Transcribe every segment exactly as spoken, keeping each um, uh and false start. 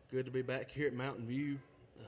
Good to be back here at Mountain View. Uh,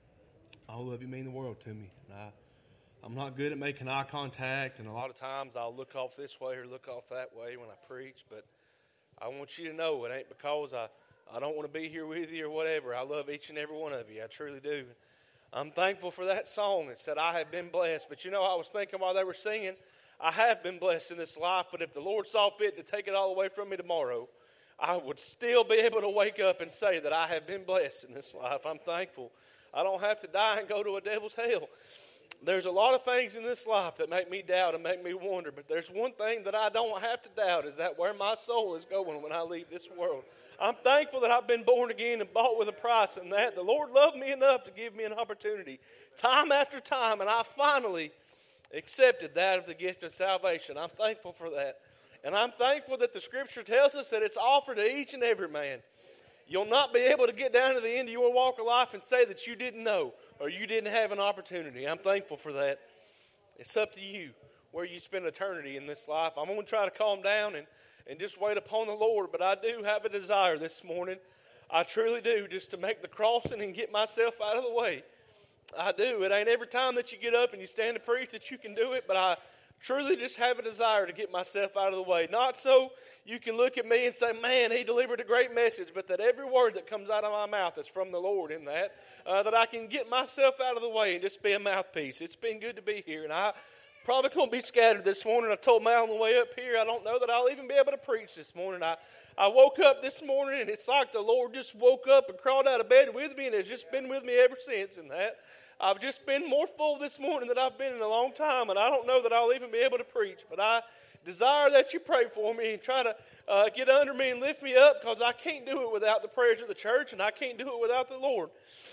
all of you mean the world to me. And I, I'm not good at making eye contact, and a lot of times I'll look off this way or look off that way when I preach, but I want you to know it ain't because I, I don't want to be here with you or whatever. I love each and every one of you. I truly do. I'm thankful for that song that said, I have been blessed. But you know, I was thinking while they were singing, I have been blessed in this life, but if the Lord saw fit to take it all away from me tomorrow, I would still be able to wake up and say that I have been blessed in this life. I'm thankful. I don't have to die and go to a devil's hell. There's a lot of things in this life that make me doubt and make me wonder, but there's one thing that I don't have to doubt, is that where my soul is going when I leave this world. I'm thankful that I've been born again and bought with a price, and that the Lord loved me enough to give me an opportunity time after time, and I finally accepted that of the gift of salvation. I'm thankful for that. And I'm thankful that the Scripture tells us that it's offered to each and every man. You'll not be able to get down to the end of your walk of life and say that you didn't know or you didn't have an opportunity. I'm thankful for that. It's up to you where you spend eternity in this life. I'm going to try to calm down and, and just wait upon the Lord, but I do have a desire this morning. I truly do, just to make the crossing and get myself out of the way. I do. It ain't every time that you get up and you stand to preach that you can do it, but I truly just have a desire to get myself out of the way. Not so you can look at me and say, man, he delivered a great message, but that every word that comes out of my mouth is from the Lord in that, uh, that I can get myself out of the way and just be a mouthpiece. It's been good to be here, and I probably going to be scattered this morning. I told Mal on the way up here, I don't know that I'll even be able to preach this morning. I, I woke up this morning, and it's like the Lord just woke up and crawled out of bed with me and has just been with me ever since in that. I've just been more full this morning than I've been in a long time, and I don't know that I'll even be able to preach. But I desire that you pray for me and try to uh, get under me and lift me up, because I can't do it without the prayers of the church, and I can't do it without the Lord.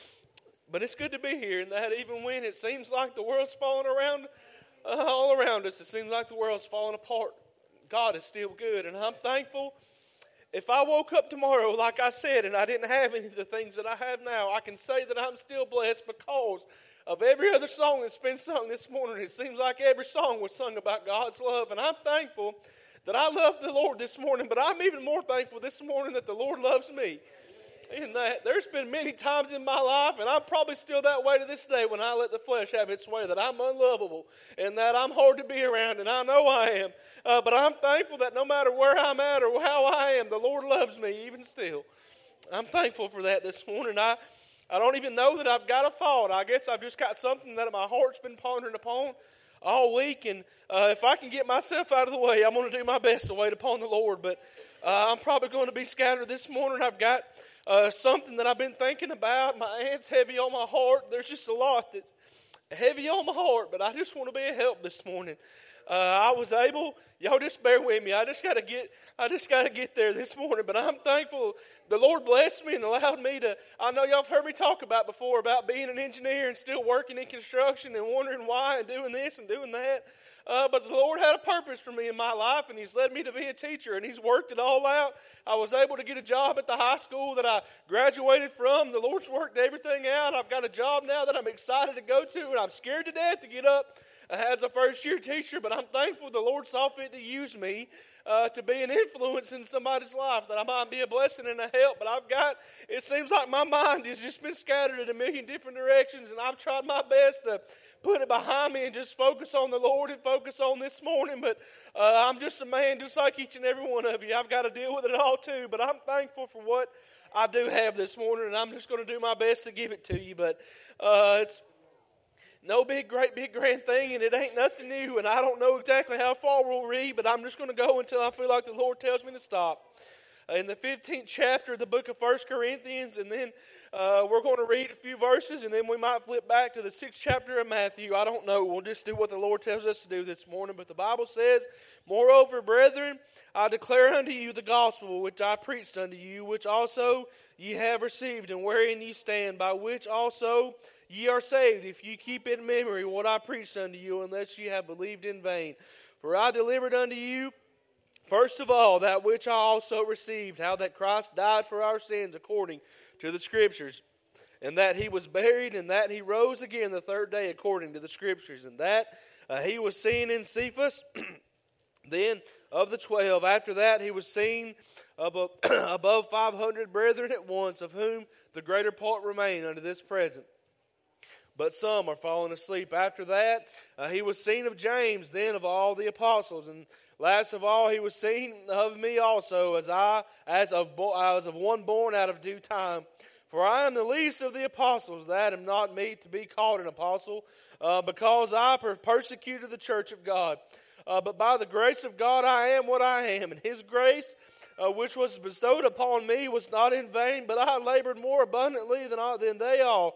But it's good to be here, and that even when it seems like the world's falling around, uh, all around us, it seems like the world's falling apart, God is still good, and I'm thankful. If I woke up tomorrow, like I said, and I didn't have any of the things that I have now, I can say that I'm still blessed because of every other song that's been sung this morning. It seems like every song was sung about God's love, and I'm thankful that I love the Lord this morning, but I'm even more thankful this morning that the Lord loves me. In that, there's been many times in my life, and I'm probably still that way to this day when I let the flesh have its way, that I'm unlovable and that I'm hard to be around, and I know I am. Uh, but I'm thankful that no matter where I'm at or how I am, the Lord loves me even still. I'm thankful for that this morning. I, I don't even know that I've got a thought. I guess I've just got something that my heart's been pondering upon all week, and uh, if I can get myself out of the way, I'm going to do my best to wait upon the Lord. But uh, I'm probably going to be scattered this morning. I've got Uh, something that I've been thinking about. My hand's heavy on my heart. There's just a lot that's heavy on my heart, but I just want to be a help this morning. Uh, I was able, y'all just bear with me. I just got to get, I just got to get there this morning. But I'm thankful the Lord blessed me and allowed me to. I know y'all have heard me talk about before about being an engineer and still working in construction and wondering why and doing this and doing that. Uh, but the Lord had a purpose for me in my life, and He's led me to be a teacher, and He's worked it all out. I was able to get a job at the high school that I graduated from. The Lord's worked everything out. I've got a job now that I'm excited to go to, and I'm scared to death to get up as a first-year teacher, but I'm thankful the Lord saw fit to use me uh, to be an influence in somebody's life, that I might be a blessing and a help. But I've got, it seems like my mind has just been scattered in a million different directions, and I've tried my best to put it behind me and just focus on the Lord and focus on this morning. But uh, I'm just a man just like each and every one of you. I've got to deal with it all too, but I'm thankful for what I do have this morning, and I'm just going to do my best to give it to you. But uh, it's no big, great, big, grand thing, and it ain't nothing new, and I don't know exactly how far we'll read, but I'm just going to go until I feel like the Lord tells me to stop. In the fifteenth chapter of the book of First Corinthians, and then uh, we're going to read a few verses, and then we might flip back to the sixth chapter of Matthew. I don't know. We'll just do what the Lord tells us to do this morning. But the Bible says, "Moreover, brethren, I declare unto you the gospel which I preached unto you, which also ye have received, and wherein ye stand, by which also ye are saved, if ye keep in memory what I preached unto you, unless ye have believed in vain. For I delivered unto you, first of all, that which I also received, how that Christ died for our sins according to the Scriptures, and that He was buried, and that He rose again the third day according to the Scriptures, and that uh, He was seen in Cephas, Then of the twelve, after that he was seen of a, above five hundred brethren at once, of whom the greater part remain unto this present. But some are fallen asleep. After that uh, he was seen of James, then of all the apostles. And last of all he was seen of me also, as I as of, as of one born out of due time. For I am the least of the apostles, that am not meet to be called an apostle, uh, because I per- persecuted the church of God. Uh, but by the grace of God I am what I am, and His grace uh, which was bestowed upon me was not in vain, but I labored more abundantly than, I, than they all.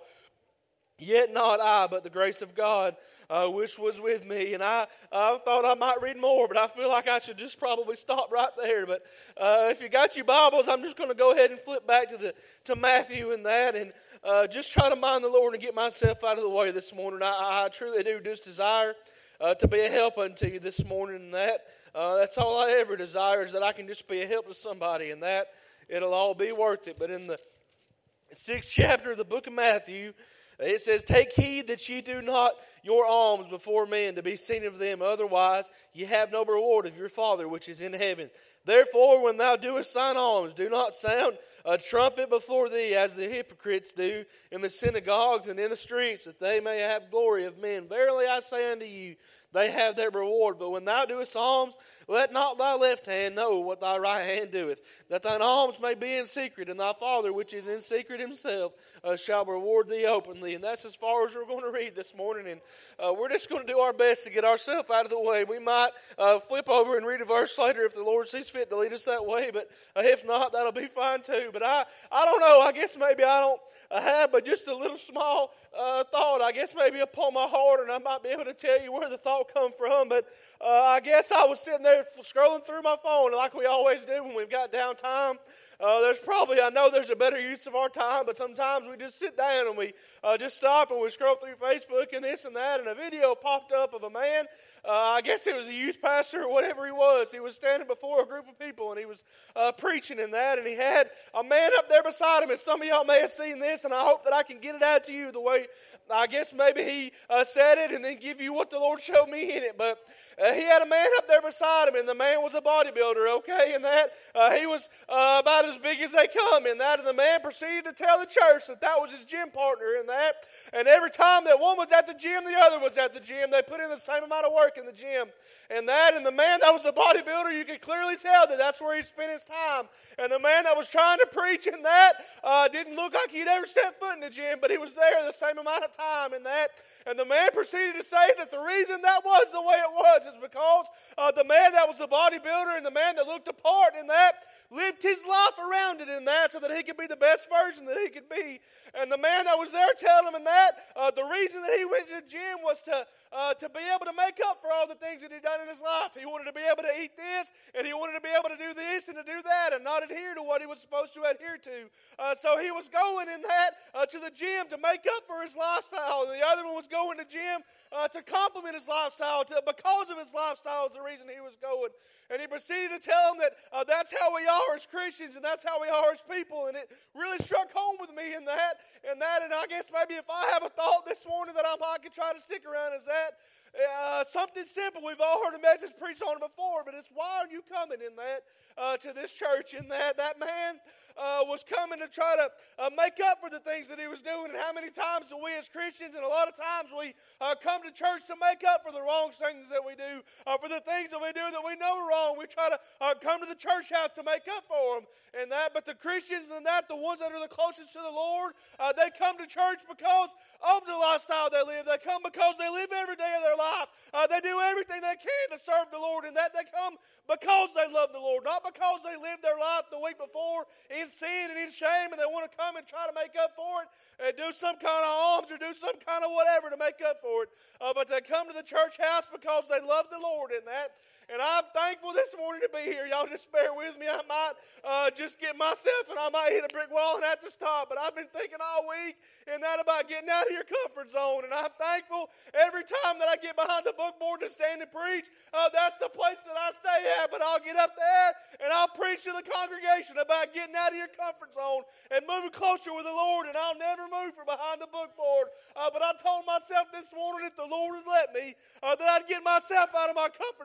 Yet not I, but the grace of God, uh, which was with me. And I, I thought I might read more, but I feel like I should just probably stop right there. But uh, if you got your Bibles, I'm just going to go ahead and flip back to the to Matthew and that, and uh, just try to mind the Lord and get myself out of the way this morning. I, I truly do just desire uh, to be a help unto you this morning, and that uh, that's all I ever desire, is that I can just be a help to somebody, and that it'll all be worth it. But in the sixth chapter of the book of Matthew, it says, "Take heed that ye do not your alms before men to be seen of them, otherwise ye have no reward of your Father which is in heaven. Therefore, when thou doest thine alms, do not sound a trumpet before thee, as the hypocrites do in the synagogues and in the streets, that they may have glory of men. Verily I say unto you, they have their reward. But when thou doest alms, let not thy left hand know what thy right hand doeth, that thine alms may be in secret, and thy Father which is in secret himself uh, shall reward thee openly." And that's as far as we're going to read this morning. And uh, we're just going to do our best to get ourselves out of the way. We might uh, flip over and read a verse later if the Lord sees fit to lead us that way, but uh, if not, that'll be fine too. But I, I don't know. I guess maybe I don't I have but just a little small uh, thought. I guess maybe upon my heart, and I might be able to tell you where the thought come from. But uh, I guess I was sitting there scrolling through my phone like we always do when we've got downtime. Uh, there's probably, I know there's a better use of our time, but sometimes we just sit down and we uh, just stop and we scroll through Facebook and this and that, and a video popped up of a man. Uh, I guess it was a youth pastor or whatever he was. He was standing before a group of people, and he was uh, preaching in that, and he had a man up there beside him, and some of y'all may have seen this, and I hope that I can get it out to you the way, I guess maybe he uh, said it and then give you what the Lord showed me in it. But uh, he had a man up there beside him, and the man was a bodybuilder, okay, and that uh, he was uh, about as big as they come in that, and the man proceeded to tell the church that that was his gym partner in that, and every time that one was at the gym, the other was at the gym. They put in the same amount of work in the gym, and that, and the man that was a bodybuilder, you could clearly tell that that's where he spent his time, and the man that was trying to preach in that uh, didn't look like he'd ever set foot in the gym, but he was there the same amount of time in that. And the man proceeded to say that the reason that was the way it was is because uh, the man that was the bodybuilder and the man that looked apart in that lived his life around it in that so that he could be the best version that he could be. And the man that was there telling him in that, uh, the reason that he went to the gym was to uh, to be able to make up for all the things that he'd done in his life. He wanted to be able to eat this, and he wanted to be able to do this and to do that and not adhere to what he was supposed to adhere to. Uh, so he was going in that uh, to the gym to make up for his lifestyle. And the other one was going to gym uh, to complement his lifestyle. To, because of his lifestyle is the reason he was going. And he proceeded to tell them that uh, that's how we are as Christians and that's how we are as people. And it really struck home with me in that. And that, and I guess maybe if I have a thought this morning that I might could try to stick around is that uh, something simple. We've all heard a message preached on it before, but it's why are you coming in that uh, to this church in that? That man Uh, was coming to try to uh, make up for the things that he was doing. And how many times do we as Christians, and a lot of times we uh, come to church to make up for the wrong things that we do, uh, for the things that we do that we know are wrong. We try to uh, come to the church house to make up for them and that. But the Christians and that, the ones that are the closest to the Lord, uh, they come to church because of the lifestyle they live. They come because they live every day of their life. Uh, they do everything they can to serve the Lord, and that they come because they love the Lord, not because they lived their life the week before in sin and in shame, and they want to come and try to make up for it and do some kind of alms or do some kind of whatever to make up for it. Uh, but they come to the church house because they love the Lord in that. And I'm thankful this morning to be here. Y'all just bear with me. I might uh, just get myself and I might hit a brick wall and have to stop. But I've been thinking all week and that about getting out of your comfort zone. And I'm thankful every time that I get behind the book board to stand and preach. Uh, that's the place that I stay at. But I'll get up there and I'll preach to the congregation about getting out of your comfort zone and moving closer with the Lord. And I'll never move from behind the book board. Uh, but I told myself this morning, if the Lord would let me, uh, that I'd get myself out of my comfort zone. And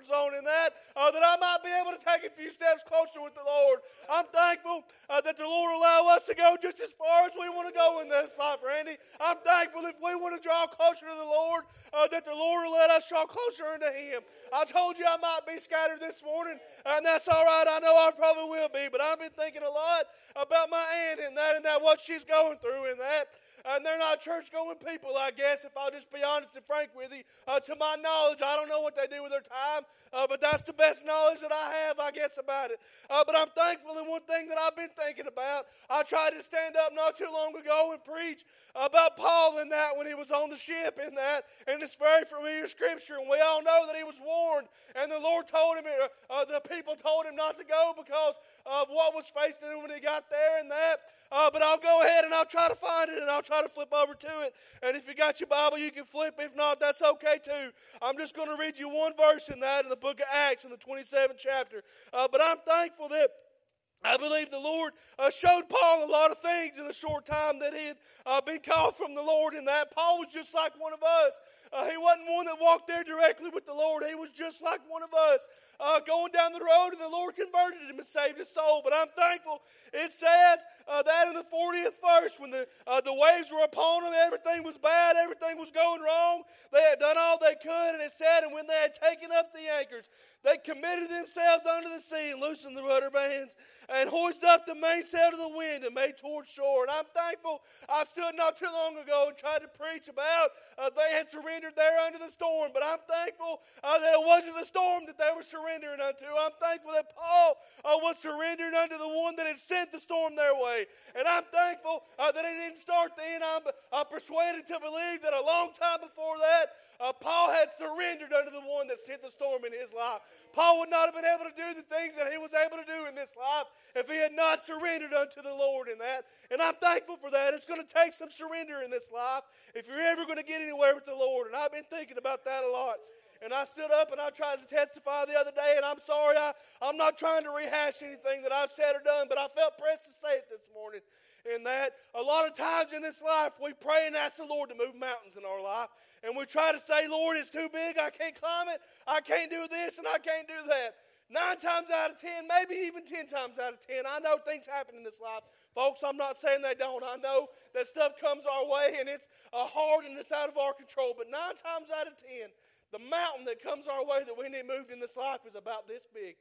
that, uh, that I might be able to take a few steps closer with the Lord. I'm thankful uh, that the Lord will allow us to go just as far as we want to go in this life, Randy. I'm thankful if we want to draw closer to the Lord, uh, that the Lord will let us draw closer into Him. I told you I might be scattered this morning, and that's all right. I know I probably will be, but I've been thinking a lot about my aunt and that and that, what she's going through and that. And they're not church-going people, I guess, if I'll just be honest and frank with you. Uh, to my knowledge, I don't know what they do with their time, uh, but that's the best knowledge that I have, I guess, about it. Uh, but I'm thankful in one thing that I've been thinking about. I tried to stand up not too long ago and preach about Paul in that when he was on the ship in that. And it's very familiar scripture, and we all know that he was warned. And the Lord told him, uh, the people told him not to go because of what was facing him when he got there and that. Uh, but I'll go ahead and I'll try to find it and I'll try to flip over to it. And if you got your Bible, you can flip. If not, that's okay too. I'm just going to read you one verse in that in the book of Acts in the twenty-seventh chapter. Uh, but I'm thankful that I believe the Lord uh, showed Paul a lot of things in the short time that he had uh, been called from the Lord in that. Paul was just like one of us. Uh, he wasn't one that walked there directly with the Lord. He was just like one of us. Uh, going down the road, and the Lord converted him and saved his soul. But I'm thankful. It says uh, that in the fortieth verse, when the uh, the waves were upon them, everything was bad, everything was going wrong. They had done all they could, and it said, and when they had taken up the anchors, they committed themselves unto the sea and loosened the rudder bands and hoisted up the mainsail to the wind and made toward shore. And I'm thankful. I stood not too long ago and tried to preach about uh, they had surrendered there under the storm. But I'm thankful uh, that it wasn't the storm that they were surrendering unto. I'm thankful that Paul uh, was surrendering unto the one that had sent the storm their way. And I'm thankful uh, that it didn't start then. I'm uh, persuaded to believe that a long time before that, Uh, Paul had surrendered unto the one that sent the storm in his life. Paul would not have been able to do the things that he was able to do in this life if he had not surrendered unto the Lord in that. And I'm thankful for that. It's going to take some surrender in this life if you're ever going to get anywhere with the Lord. And I've been thinking about that a lot. And I stood up and I tried to testify the other day, and I'm sorry, I, I'm not trying to rehash anything that I've said or done, but I felt pressed to say it this morning. In that, a lot of times in this life, we pray and ask the Lord to move mountains in our life. And we try to say, Lord, it's too big, I can't climb it, I can't do this, and I can't do that. Nine times out of ten, maybe even ten times out of ten, I know things happen in this life. Folks, I'm not saying they don't. I know that stuff comes our way, and it's uh, hard and it's out of our control. But nine times out of ten, the mountain that comes our way that we need moved in this life is about this big.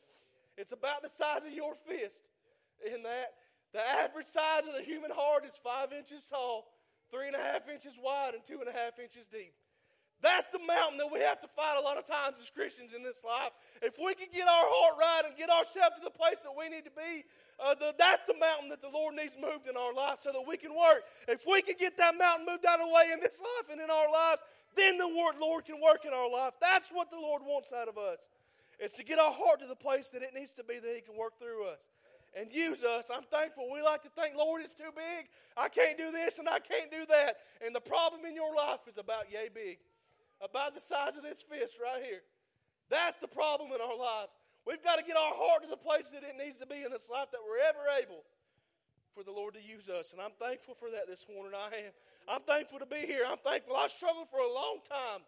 It's about the size of your fist. In that, the average size of the human heart is five inches tall, three and a half inches wide, and two and a half inches deep. That's the mountain that we have to fight a lot of times as Christians in this life. If we can get our heart right and get ourselves to the place that we need to be, uh, the, that's the mountain that the Lord needs moved in our life so that we can work. If we can get that mountain moved out of the way in this life and in our life, then the Lord can work in our life. That's what the Lord wants out of us. It's to get our heart to the place that it needs to be that He can work through us and use us. I'm thankful. We like to think, Lord, it's too big. I can't do this and I can't do that. And the problem in your life is about yay big. About the size of this fist right here. That's the problem in our lives. We've got to get our heart to the place that it needs to be in this life that we're ever able for the Lord to use us. And I'm thankful for that this morning. I am. I'm thankful to be here. I'm thankful. I struggled for a long time.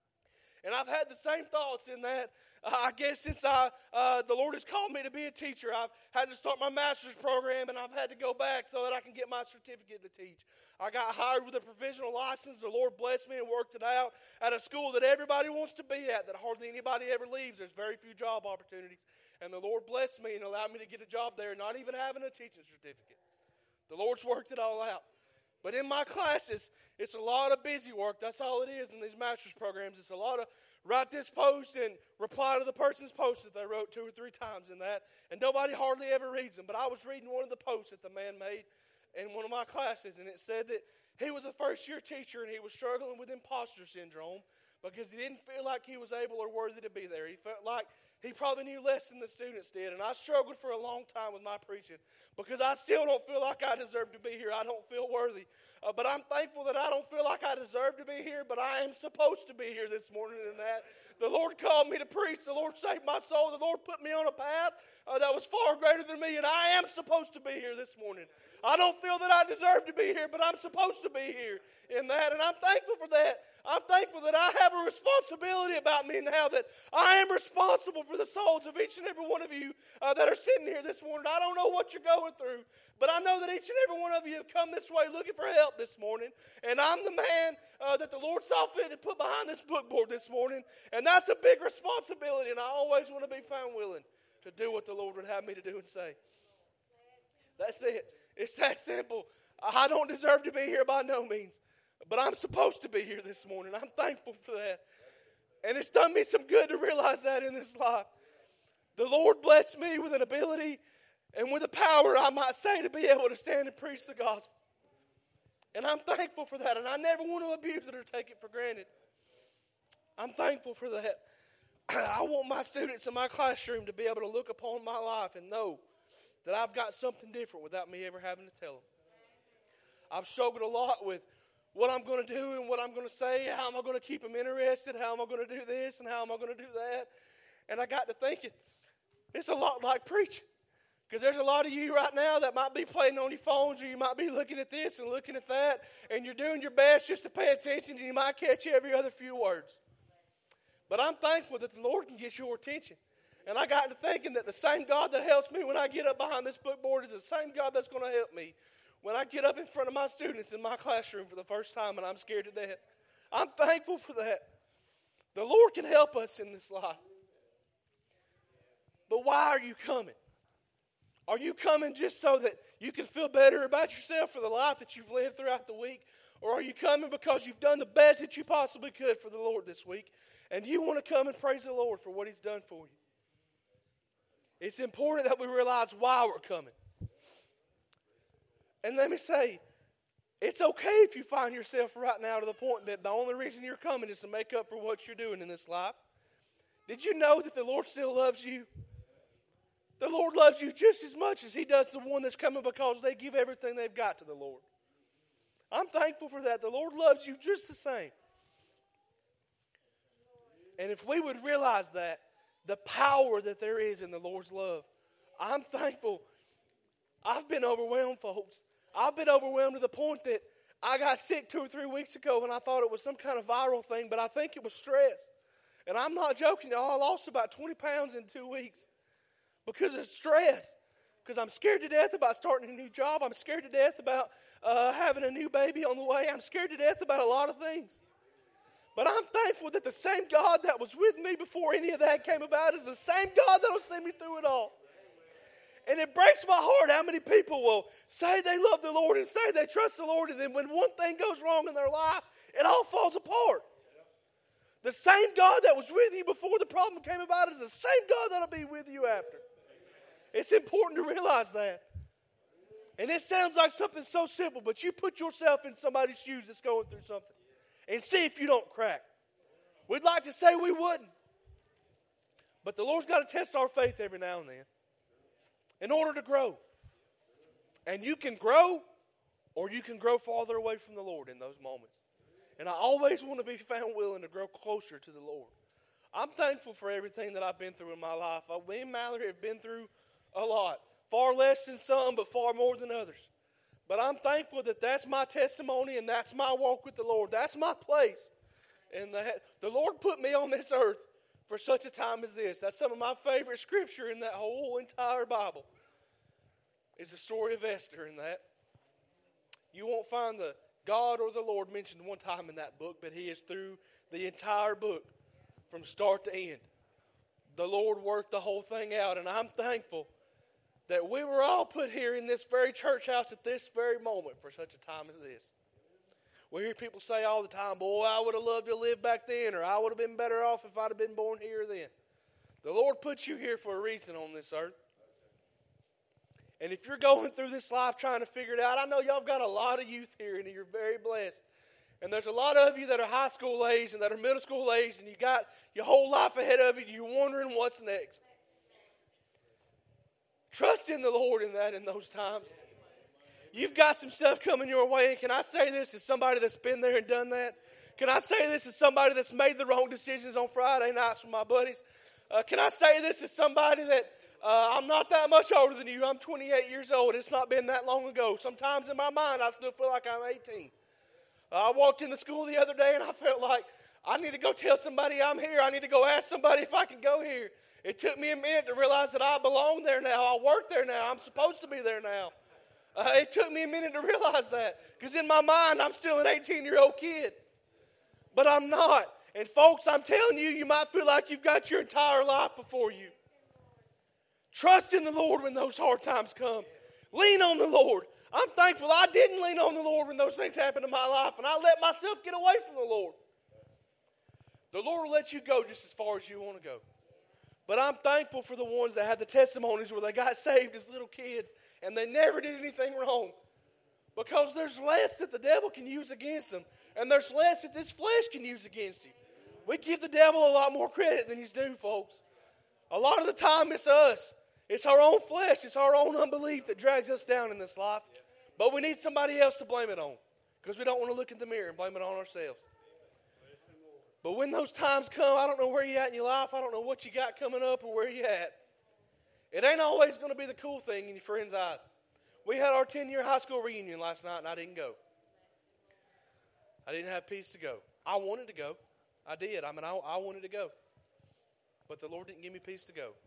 And I've had the same thoughts in that, uh, I guess since I, uh, the Lord has called me to be a teacher, I've had to start my master's program, and I've had to go back so that I can get my certificate to teach. I got hired with a provisional license. The Lord blessed me and worked it out at a school that everybody wants to be at, that hardly anybody ever leaves. There's very few job opportunities. And the Lord blessed me and allowed me to get a job there, not even having a teaching certificate. The Lord's worked it all out. But in my classes, it's a lot of busy work. That's all it is in these master's programs. It's a lot of write this post and reply to the person's post that they wrote two or three times in that. And nobody hardly ever reads them. But I was reading one of the posts that the man made in one of my classes, and it said that he was a first-year teacher and he was struggling with imposter syndrome because he didn't feel like he was able or worthy to be there. He felt like He probably knew less than the students did. And I struggled for a long time with my preaching because I still don't feel like I deserve to be here. I don't feel worthy. Uh, but I'm thankful that I don't feel like I deserve to be here, but I am supposed to be here this morning in that. The Lord called me to preach. The Lord saved my soul. The Lord put me on a path uh, that was far greater than me, and I am supposed to be here this morning. I don't feel that I deserve to be here, but I'm supposed to be here in that, and I'm thankful for that. I'm thankful that I have a responsibility about me now, that I am responsible for the souls of each and every one of you uh, that are sitting here this morning. I don't know what you're going through, but I know that each and every one of you have come this way looking for help this morning, and I'm the man uh, that the Lord saw fit to put behind this bookboard this morning, and that's a big responsibility, and I always want to be found willing to do what the Lord would have me to do and say. That's it. It's that simple. I don't deserve to be here by no means, but I'm supposed to be here this morning. I'm thankful for that. And it's done me some good to realize that in this life. The Lord blessed me with an ability and with a power, I might say, to be able to stand and preach the gospel. And I'm thankful for that. And I never want to abuse it or take it for granted. I'm thankful for that. I want my students in my classroom to be able to look upon my life and know that I've got something different without me ever having to tell them. I've struggled a lot with what I'm going to do and what I'm going to say. How am I going to keep them interested? How am I going to do this and how am I going to do that? And I got to thinking, it's a lot like preaching. Because there's a lot of you right now that might be playing on your phones, or you might be looking at this and looking at that, and you're doing your best just to pay attention, and you might catch every other few words. But I'm thankful that the Lord can get your attention. And I got to thinking that the same God that helps me when I get up behind this bookboard is the same God that's going to help me when I get up in front of my students in my classroom for the first time and I'm scared to death. I'm thankful for that. The Lord can help us in this life. But why are you coming? Are you coming just so that you can feel better about yourself for the life that you've lived throughout the week? Or are you coming because you've done the best that you possibly could for the Lord this week, and you want to come and praise the Lord for what He's done for you? It's important that we realize why we're coming. And let me say, it's okay if you find yourself right now to the point that the only reason you're coming is to make up for what you're doing in this life. Did you know that the Lord still loves you? The Lord loves you just as much as He does the one that's coming because they give everything they've got to the Lord. I'm thankful for that. The Lord loves you just the same. And if we would realize that, the power that there is in the Lord's love, I'm thankful. I've been overwhelmed, folks. I've been overwhelmed to the point that I got sick two or three weeks ago and I thought it was some kind of viral thing, but I think it was stress. And I'm not joking, y'all. I lost about twenty pounds in two weeks because of stress. Because I'm scared to death about starting a new job. I'm scared to death about uh, having a new baby on the way. I'm scared to death about a lot of things. But I'm thankful that the same God that was with me before any of that came about is the same God that will see me through it all. And it breaks my heart how many people will say they love the Lord and say they trust the Lord, and then when one thing goes wrong in their life, it all falls apart. The same God that was with you before the problem came about is the same God that will be with you after. It's important to realize that. And it sounds like something so simple, but you put yourself in somebody's shoes that's going through something and see if you don't crack. We'd like to say we wouldn't. But the Lord's got to test our faith every now and then in order to grow. And you can grow or you can grow farther away from the Lord in those moments. And I always want to be found willing to grow closer to the Lord. I'm thankful for everything that I've been through in my life. Me and Mallory have been through a lot. Far less than some, but far more than others. But I'm thankful that that's my testimony and that's my walk with the Lord. That's my place. And the, the Lord put me on this earth for such a time as this. That's some of my favorite scripture in that whole entire Bible. Is the story of Esther in that. You won't find the God or the Lord mentioned one time in that book, but He is through the entire book from start to end. The Lord worked the whole thing out, and I'm thankful that we were all put here in this very church house at this very moment for such a time as this. We hear people say all the time, boy, I would have loved to live back then, or I would have been better off if I'd have been born here then. The Lord put you here for a reason on this earth. And if you're going through this life trying to figure it out, I know y'all have got a lot of youth here, and you're very blessed. And there's a lot of you that are high school age and that are middle school age, and you got your whole life ahead of you, and you're wondering what's next. Trust in the Lord in that in those times. You've got some stuff coming your way, and can I say this as somebody that's been there and done that? Can I say this as somebody that's made the wrong decisions on Friday nights with my buddies? Uh, can I say this as somebody that uh, I'm not that much older than you. I'm twenty-eight years old. It's not been that long ago. Sometimes in my mind, I still feel like I'm eighteen. Uh, I walked in the school the other day, and I felt like I need to go tell somebody I'm here. I need to go ask somebody if I can go here. It took me a minute to realize that I belong there now. I work there now. I'm supposed to be there now. Uh, it took me a minute to realize that, because in my mind, I'm still an eighteen-year-old kid. But I'm not. And folks, I'm telling you, you might feel like you've got your entire life before you. Trust in the Lord when those hard times come. Lean on the Lord. I'm thankful I didn't lean on the Lord when those things happened in my life, and I let myself get away from the Lord. The Lord will let you go just as far as you want to go. But I'm thankful for the ones that had the testimonies where they got saved as little kids and they never did anything wrong. Because there's less that the devil can use against them, and there's less that this flesh can use against you. We give the devil a lot more credit than he's due, folks. A lot of the time it's us. It's our own flesh. It's our own unbelief that drags us down in this life. But we need somebody else to blame it on, because we don't want to look in the mirror and blame it on ourselves. But when those times come, I don't know where you're at in your life. I don't know what you got coming up or where you're at. It ain't always going to be the cool thing in your friend's eyes. We had our ten-year high school reunion last night, and I didn't go. I didn't have peace to go. I wanted to go. I did. I mean, I, I wanted to go. But the Lord didn't give me peace to go.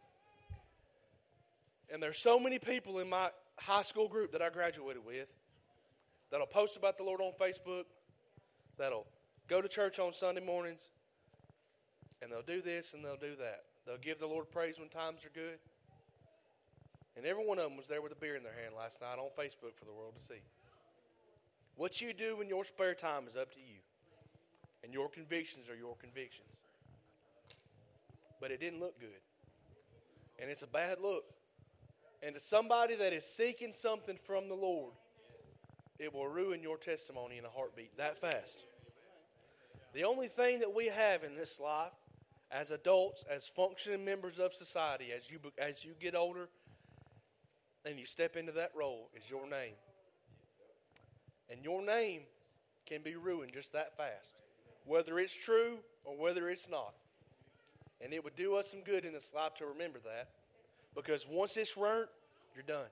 And there's so many people in my high school group that I graduated with that'll post about the Lord on Facebook, that'll go to church on Sunday mornings, and they'll do this and they'll do that. They'll give the Lord praise when times are good. And every one of them was there with a beer in their hand last night on Facebook for the world to see. What you do in your spare time is up to you. And your convictions are your convictions. But it didn't look good. And it's a bad look. And to somebody that is seeking something from the Lord, it will ruin your testimony in a heartbeat that fast. The only thing that we have in this life as adults, as functioning members of society, as you as you get older and you step into that role, is your name. And your name can be ruined just that fast, whether it's true or whether it's not. And it would do us some good in this life to remember that, because once it's ruined, you're done.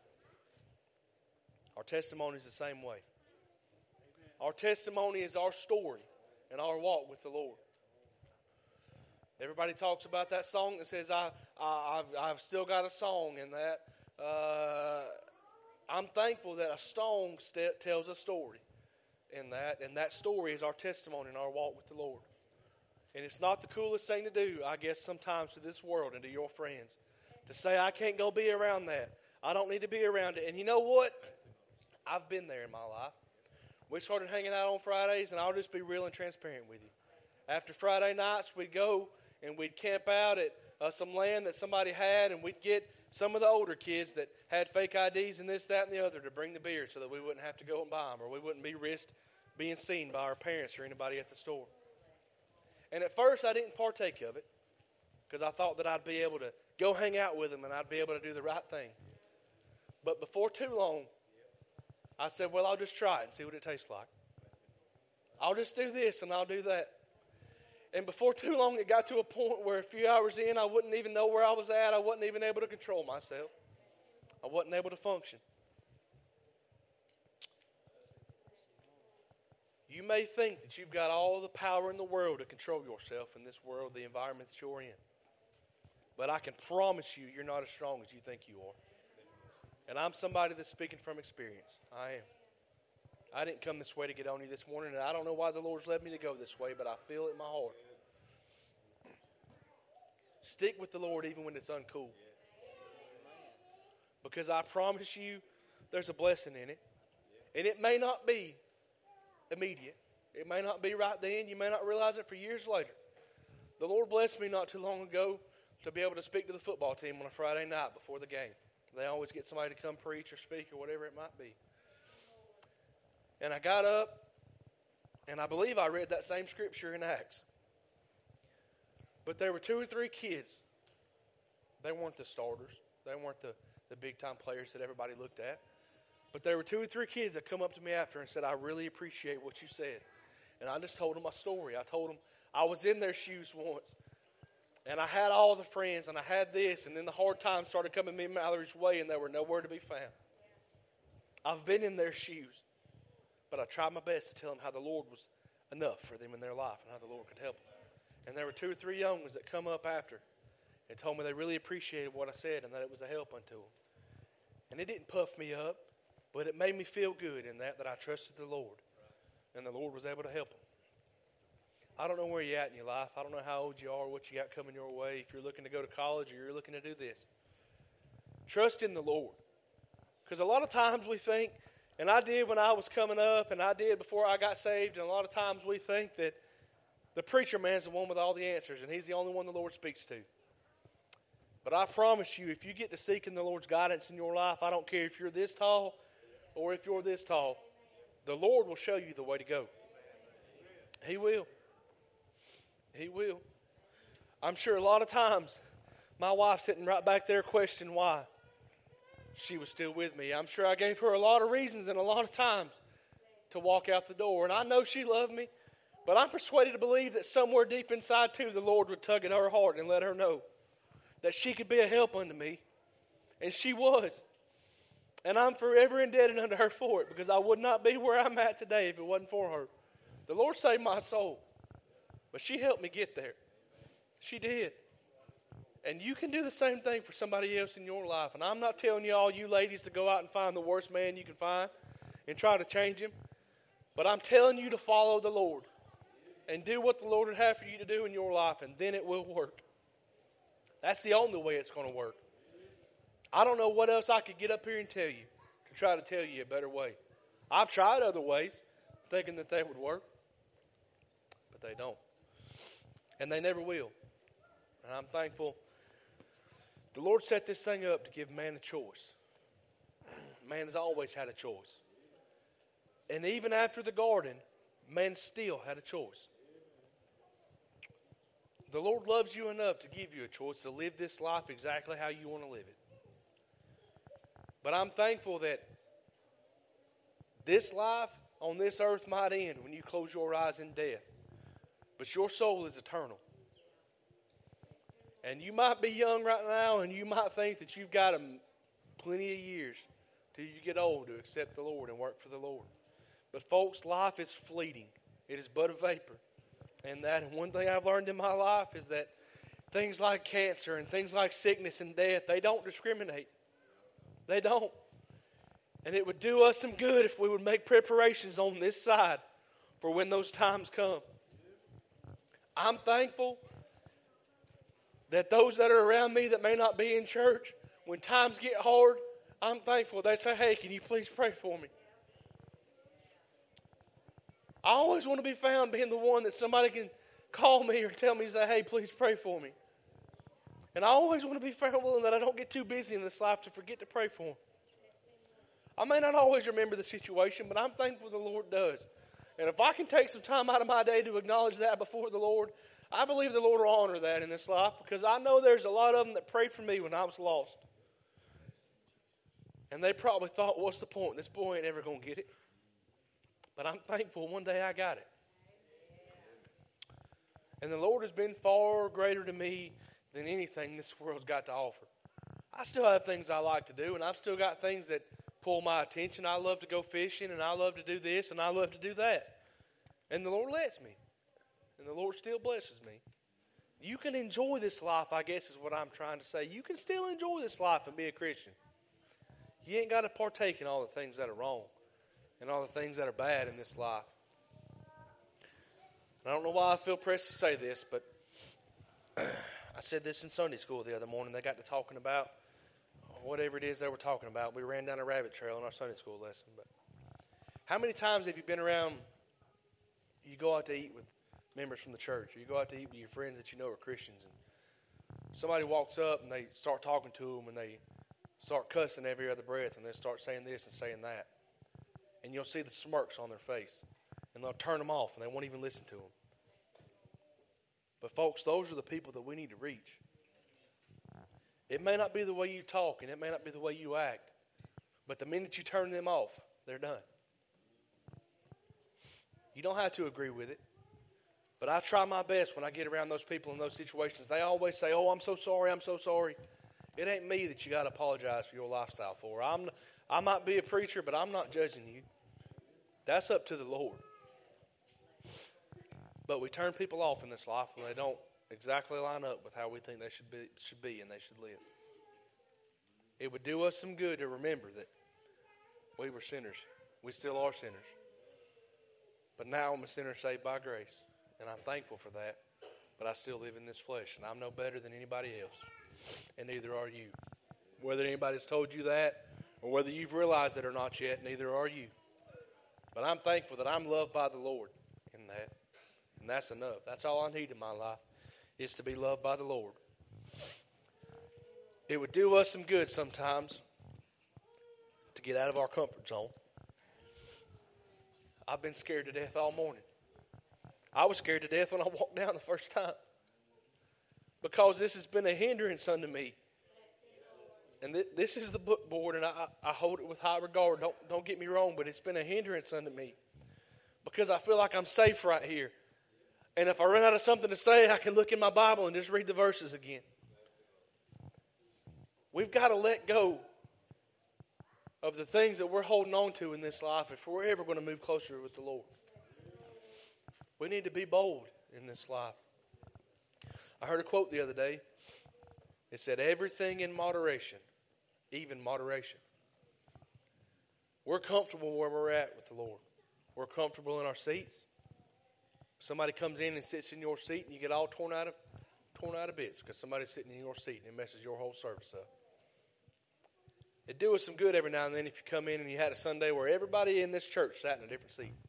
Our testimony is the same way. Our testimony is our story and our walk with the Lord. Everybody talks about that song that says, I, I, I've, I've still got a song, and that uh, I'm thankful that a song st- tells a story in that, and that story is our testimony and our walk with the Lord. And it's not the coolest thing to do, I guess, sometimes to this world and to your friends, to say, I can't go be around that. I don't need to be around it. And you know what? I've been there in my life. We started hanging out on Fridays, and I'll just be real and transparent with you. After Friday nights, we'd go and we'd camp out at uh, some land that somebody had, and we'd get some of the older kids that had fake I Ds and this, that, and the other to bring the beer so that we wouldn't have to go and buy them, or we wouldn't be risked being seen by our parents or anybody at the store. And at first, I didn't partake of it because I thought that I'd be able to go hang out with them and I'd be able to do the right thing. But before too long, I said, well, I'll just try it and see what it tastes like. I'll just do this and I'll do that. And before too long, it got to a point where a few hours in, I wouldn't even know where I was at. I wasn't even able to control myself. I wasn't able to function. You may think that you've got all the power in the world to control yourself in this world, the environment that you're in. But I can promise you, you're not as strong as you think you are. And I'm somebody that's speaking from experience. I am. I didn't come this way to get on you this morning, and I don't know why the Lord's led me to go this way, but I feel it in my heart. Stick with the Lord even when it's uncool. Because I promise you, there's a blessing in it. And it may not be immediate. It may not be right then. You may not realize it for years later. The Lord blessed me not too long ago to be able to speak to the football team on a Friday night before the game. They always get somebody to come preach or speak or whatever it might be. And I got up, And I believe I read that same scripture in Acts. But there were two or three kids. They weren't the starters. They weren't the, the big-time players that everybody looked at. But there were two or three kids that come up to me after and said, I really appreciate what you said. And I just told them my story. I told them I was in their shoes once. And I had all the friends, and I had this, and then the hard times started coming me Mallory's way, and they were nowhere to be found. I've been in their shoes. But I tried my best to tell them how the Lord was enough for them in their life and how the Lord could help them. And there were two or three young ones that come up after and told me they really appreciated what I said and that it was a help unto them. And it didn't puff me up, but it made me feel good in that, that I trusted the Lord. And the Lord was able to help them. I don't know where you're at in your life. I don't know how old you are, what you got coming your way, if you're looking to go to college or you're looking to do this. Trust in the Lord. Because a lot of times we think, and I did when I was coming up, and I did before I got saved, and a lot of times we think that the preacher man's the one with all the answers, and he's the only one the Lord speaks to. But I promise you, if you get to seeking the Lord's guidance in your life, I don't care if you're this tall or if you're this tall, the Lord will show you the way to go. He will. He will. I'm sure a lot of times my wife's sitting right back there questioning why she was still with me. I'm sure I gave her a lot of reasons and a lot of times to walk out the door. And I know she loved me, but I'm persuaded to believe that somewhere deep inside too, the Lord would tug at her heart and let her know that she could be a help unto me. And she was. And I'm forever indebted unto her for it, because I would not be where I'm at today if it wasn't for her. The Lord saved my soul, but she helped me get there. She did. And you can do the same thing for somebody else in your life. And I'm not telling you all you ladies to go out and find the worst man you can find and try to change him. But I'm telling you to follow the Lord and do what the Lord would have for you to do in your life, and then it will work. That's the only way it's going to work. I don't know what else I could get up here and tell you to try to tell you a better way. I've tried other ways thinking that they would work, but they don't. And they never will. And I'm thankful the Lord set this thing up to give man a choice. Man has always had a choice. And even after the garden, man still had a choice. The Lord loves you enough to give you a choice to live this life exactly how you want to live it. But I'm thankful that this life on this earth might end when you close your eyes in death. But your soul is eternal. And you might be young right now, and you might think that you've got a, plenty of years till you get old to accept the Lord and work for the Lord. But folks, life is fleeting. It is but a vapor. And that and one thing I've learned in my life is that things like cancer and things like sickness and death, they don't discriminate. They don't. And it would do us some good if we would make preparations on this side for when those times come. I'm thankful that those that are around me that may not be in church, when times get hard, I'm thankful they say, hey, can you please pray for me? I always want to be found being the one that somebody can call me or tell me, say, hey, please pray for me. And I always want to be found willing that I don't get too busy in this life to forget to pray for them. I may not always remember the situation, but I'm thankful the Lord does. And if I can take some time out of my day to acknowledge that before the Lord, I believe the Lord will honor that in this life, because I know there's a lot of them that prayed for me when I was lost. And they probably thought, what's the point? This boy ain't ever going to get it. But I'm thankful one day I got it. And the Lord has been far greater to me than anything this world's got to offer. I still have things I like to do, and I've still got things that pull my attention. I love to go fishing, and I love to do this, and I love to do that. And the Lord lets me. And the Lord still blesses me. You can enjoy this life, I guess is what I'm trying to say. You can still enjoy this life and be a Christian. You ain't got to partake in all the things that are wrong and all the things that are bad in this life. I don't know why I feel pressed to say this, but I said this in Sunday school the other morning. They got to talking about whatever it is they were talking about. We ran down a rabbit trail in our Sunday school lesson. But how many times have you been around, you go out to eat with members from the church, or you go out to eat with your friends that you know are Christians, and somebody walks up and they start talking to them and they start cussing every other breath, and they start saying this and saying that. And you'll see the smirks on their face. and they'll turn them off and they won't even listen to them. But folks, those are the people that we need to reach. It may not be the way you talk and it may not be the way you act, but the minute you turn them off, they're done. You don't have to agree with it, but I try my best when I get around those people in those situations. They always say, oh, I'm so sorry, I'm so sorry. It ain't me that you got to apologize for your lifestyle for. I'm, I might be a preacher, but I'm not judging you. That's up to the Lord. But we turn people off in this life when they don't exactly line up with how we think they should be, should be and they should live. It would do us some good to remember that we were sinners. We still are sinners. But now I'm a sinner saved by grace, and I'm thankful for that. But I still live in this flesh, and I'm no better than anybody else, and neither are you. Whether anybody's told you that, or whether you've realized it or not yet, neither are you. But I'm thankful that I'm loved by the Lord in that, and that's enough. That's all I need in my life, is to be loved by the Lord. It would do us some good sometimes to get out of our comfort zone. I've been scared to death all morning. I was scared to death when I walked down the first time, because this has been a hindrance unto me. And th- this is the book board, and I, I hold it with high regard. Don't, don't get me wrong, but it's been a hindrance unto me, because I feel like I'm safe right here. And if I run out of something to say, I can look in my Bible and just read the verses again. We've got to let go of the things that we're holding on to in this life if we're ever going to move closer with the Lord. We need to be bold in this life. I heard a quote the other day. It said, everything in moderation, even moderation. We're comfortable where we're at with the Lord. We're comfortable in our seats. Somebody comes in and sits in your seat and you get all torn out of, torn out of bits because somebody's sitting in your seat and it messes your whole service up. It'd do us some good every now and then if you come in and you had a Sunday where everybody in this church sat in a different seat.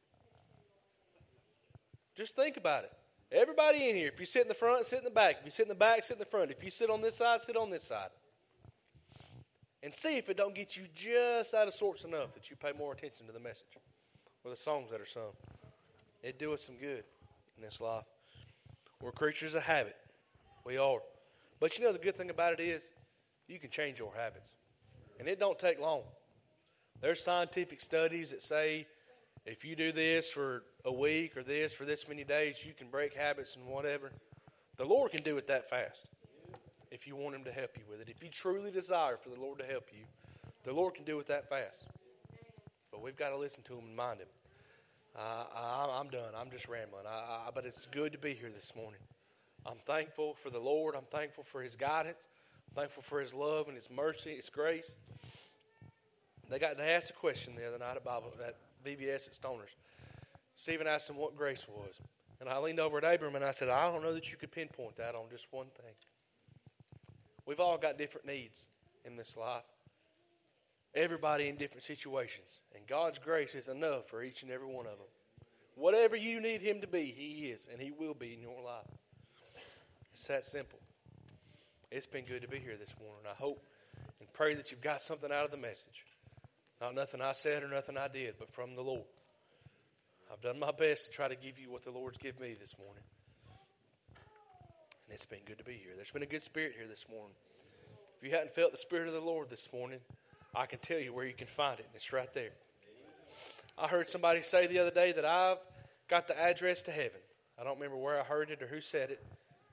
Just think about it. Everybody in here, if you sit in the front, sit in the back. If you sit in the back, sit in the front. If you sit on this side, sit on this side. And see if it don't get you just out of sorts enough that you pay more attention to the message or the songs that are sung. It'd do us some good in this life. We're creatures of habit. We are. But you know the good thing about it is you can change your habits. And it don't take long. There's scientific studies that say if you do this for a week or this for this many days, you can break habits and whatever. The Lord can do it that fast if you want Him to help you with it. If you truly desire for the Lord to help you, the Lord can do it that fast. But we've got to listen to Him and mind Him. Uh, I, I'm done. I'm just rambling. I, I, but it's good to be here this morning. I'm thankful for the Lord. I'm thankful for His guidance. I'm thankful for His love and His mercy, His grace. They got they asked a question the other night at Bible at V B S at Stoners. Stephen asked him what grace was. And I leaned over at Abram and I said, I don't know that you could pinpoint that on just one thing. We've all got different needs in this life. Everybody in different situations. And God's grace is enough for each and every one of them. Whatever you need Him to be, He is, and He will be in your life. It's that simple. It's been good to be here this morning. I hope and pray that you've got something out of the message. Not nothing I said or nothing I did, but from the Lord. I've done my best to try to give you what the Lord's given me this morning. And it's been good to be here. There's been a good spirit here this morning. If you hadn't felt the Spirit of the Lord this morning, I can tell you where you can find it, and it's right there. I heard somebody say the other day that I've got the address to heaven. I don't remember where I heard it or who said it.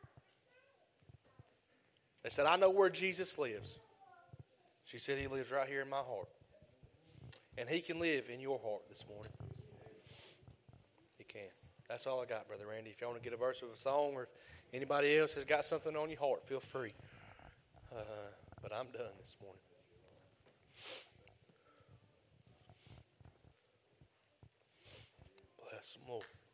They said, I know where Jesus lives. She said He lives right here in my heart. And He can live in your heart this morning. He can. That's all I got, Brother Randy. If you want to get a verse of a song or if anybody else has got something on your heart, feel free. Uh, but I'm done this morning. Bless the Lord.